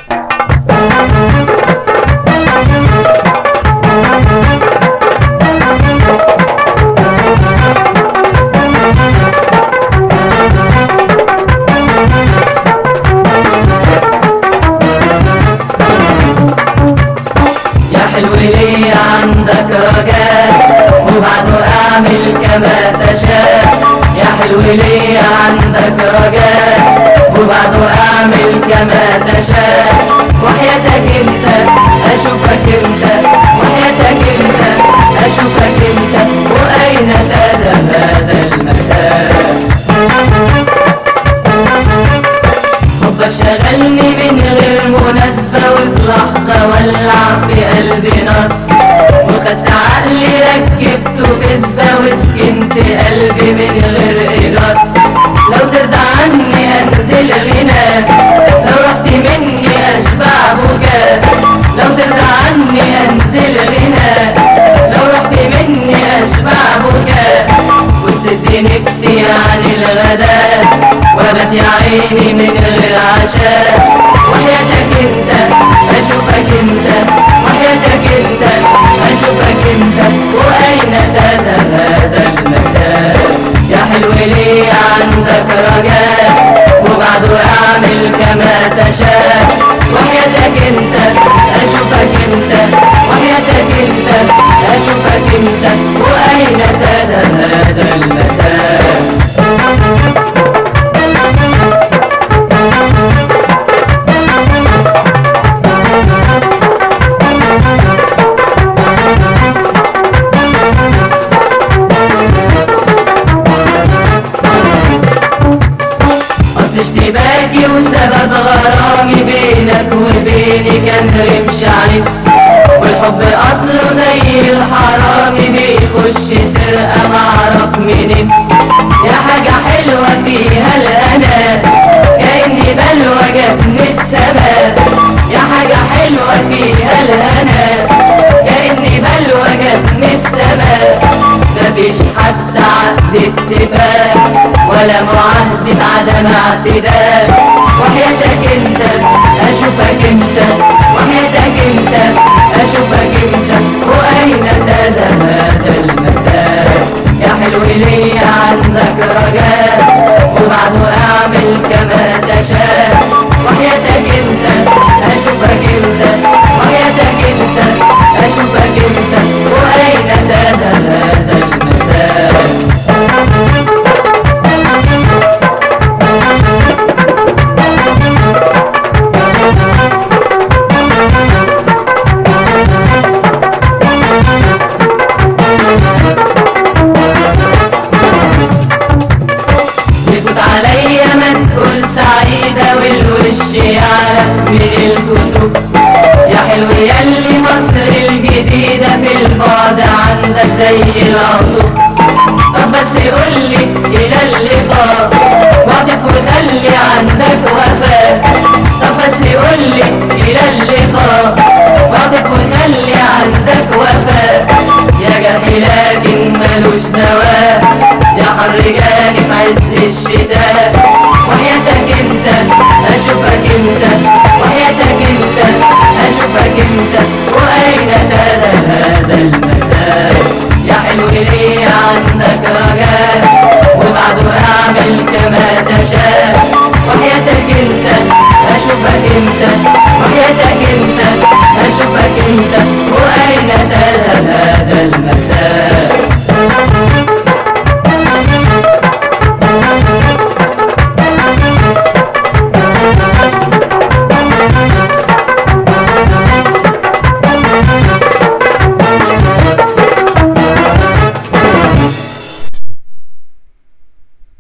ولي عندك رجاء وبعده اعمل كما تشاء. يا حلو لي عندك رجاء وبعده اعمل كما تشاء. وحياتك انت اشوفك انت، وحياتك انت اشوفك انت، واين تذهب هذا المساء؟ حبك شغلني من غير مناسبة، وفي لحظة ولع في قلبي نار، وخدت عقلي ركبته كذبة، وسكنت قلبي من غير إيجار. لو ترضى عني أنزل غنى، لو رحت مني أشبع بكاء. لو ترضى عني أنزل غنى، لو رحت مني أشبع بكاء. وتسد نفسي عن الغداء، وبات يا عيني من غير عشاء. وحياتك انت اشوفك انت، وحياتك انت اشوفك انت، واين تذهب هذا المساء؟ يا حلو لي عندك رجاء وبعده اعمل كما تشاء. وحياتك انت اشوفك انت، وحياتك انت اشوفك انت، واين تذهب هذا المساء؟ اشتباكي وسبب غرامي بينك وبيني كان رمش عليك، والحب اصله زي الحرامي بيخش سرقة معرف منين. يا حاجة حلوة فيها الأنا كأني بلوى جت من السماء. يا حاجة حلوة فيها الأنا كأني بلوى جت من السماء. مفيش حتى عقد اتفاق ولا معاهدة عدم اعتداء. وحياتك انت اشوفك انت، وحياتك انت اشوفك انت، واين تذهب هذا المساء؟ يا حلو لي عندك رجاء وبعده اعمل كما تشاء. وحياتك انت اشوفك انت، وحياتك انت اشوفك انت، واين تذهب هذا المساء؟ عليا ما تقول سعيدة والوش يعرق من الكسوف. يا حلو ياللي مصر الجديدة في البعد عندك زي العطوف. طب بس قولي إلى اللقاء واقف وخلي عندك وفاء. طب بس قولي إلى اللقاء واقف وخلي عندك وفاء. يا جرحي لكن ملوش دواء، يا حر جاني في عز الشتاء. وحياتك انت اشوفك انت، وحياتك انت اشوفك انت، واين تذهب هذا المساء؟ يا حلو لي عندك رجاء وبعده اعمل كما تشاء. وحياتك انت اشوفك انت، وحياتك انت اشوفك انت، واين تذهب هذا المساء؟